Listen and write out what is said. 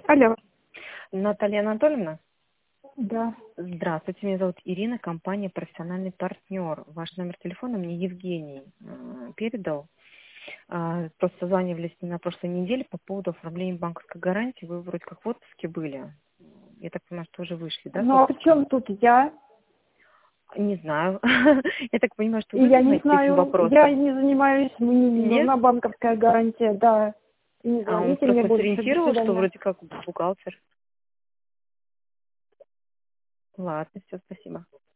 Алло. Наталья Анатольевна, Да. здравствуйте, меня зовут Ирина, компания «Профессиональный партнер». Ваш номер телефона мне Евгений передал. Просто созванивались на прошлой неделе по поводу оформления банковской гарантии. Вы вроде как в отпуске были. Я так понимаю, что уже вышли, да? с Ну а при отпуска? чем тут я? Не знаю. Я так понимаю, что И вы я не занимаетесь этим знаю, я вопросом. не занимаюсь, мне не Нет? нужна банковская гарантия, да. Не Он звоните мне просто больше, до сориентировал, что свидания. вроде как бухгалтер. Ладно, все, спасибо.